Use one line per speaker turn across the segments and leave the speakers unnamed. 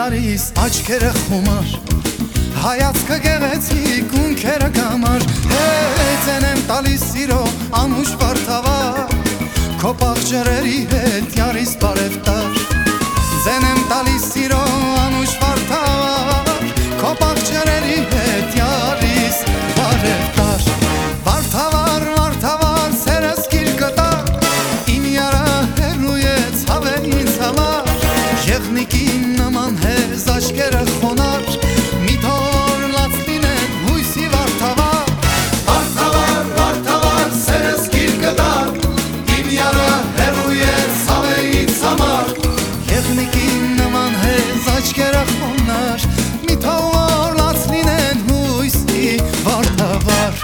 Յարիս աչքերը խումար, հայացքը գեղեցիկ ունքերը կամար, Ձեն եմ տալիս սիրո անուշ վարդավար, Քո պաղջերերի հետ յարիս բարև տար, Ձեն եմ տալիս սիրո անուշ վարդավար, Քո պաղջերերի հետ յարիս բարև տար, Վարդավար, վարդավար, սերս գիր կտար, Իմ յարը հեռու է ցավ է ինձ համար, Եղնիկին նման հեզ աչքերը խոնար, Մի թող լաց լինեն հույսի վարդավար, Վարդավար, վարդավար, սերս գիր կտար, Իմ յարը հեռու է ցավ է ինձ համար, Եղնիկին նման հեզ աչքերը խոնար, Մի թող լաց լինեն հույսի վարդավար,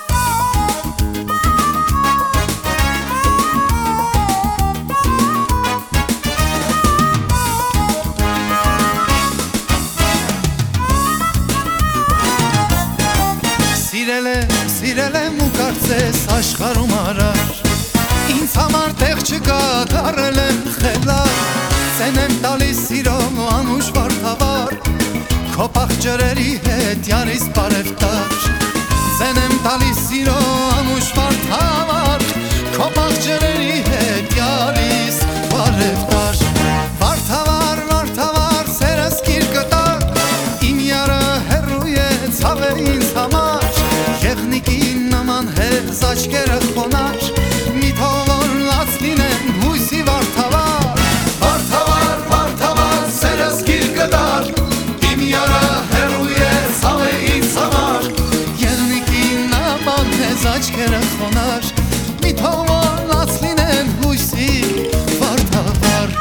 Սիրել եմ ու կարծես աշխարհում արար, Ինձ համար տեղ չկա, դառել եմ խելար, Ձեն եմ տալիս սիրո անուշ վարդավար, Քո պաղջերերի հետ յարիս բարև տար, Ձեն եմ տալիս սիրո անուշ վարդավար, Քո պաղջերերի հետ յարիս բարև տար, Վարդավար, վարդավար, սերս գիր կտար, Իմ յարը հեռու է ցավ է ինձ համար, Եղնիկին նման հեզ աչքերը խոնար, Մի թող լաց լինեն հույսի վարդավար, Վարդավար, վարդավար, սերս գիր կտար, Իմ յարը հեռու է ցավ է ինձ համար, Եղնիկին նման հեզ աչքերը խոնար, Մի թող լաց լինեն հույսի վարդավար,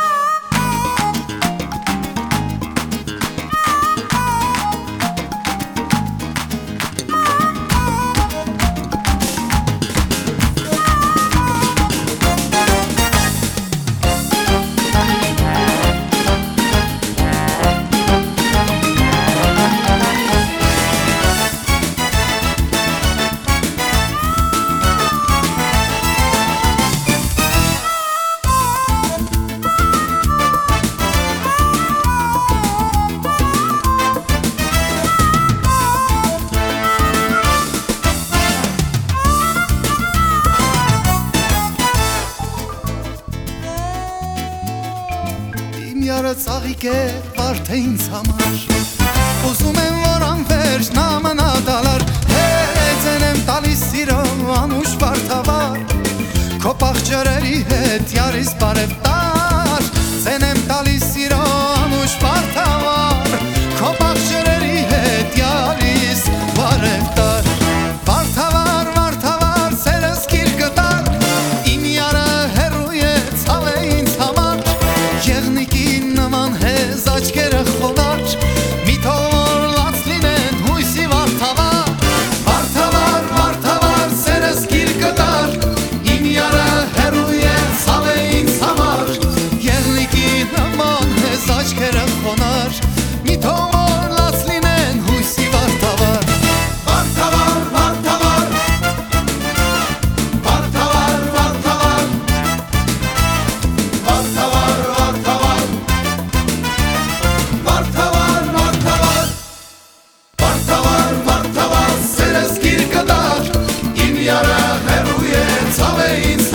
Յարը ծաղիկ է վարդ է ինձ համար, Ուզում եմ որ անվերջ նա մնա դալար, Ձեն եմ տալիս սիրո անուշ վարդավար, Քո պաղջերերի հետ յարիս բարև տար, Ձեն եմ տալիս սիրո անուշ վարդավար, Քո պաղջերերի հետ յարիս բարև տար, Վարդավար, վարդավար, սերս գիր կտար, Իմ յարը հեռու է ցավ է ինձ համար, Եղնիկին նման հեզ աչքերը խոնար, Մի թող լաց լինեն հույսի վարդավար, Վարդավար, վարդավար, սերս գիր կտար, Իմ յարը հեռու է ցավ է ինձ համար, Եղնիկին նման հեզ աչքերը խոնար, Մի թող լաց լինեն հույսի վարդավար, Վարդավար, վարդավար, Վարդավար, վարդավար, Վարդավար, վարդավար, Վարդավար, վարդավար, Վարդավար, վարդավար, սերս գիր կտար, Իմ յարը հեռու է ցավ է ինձ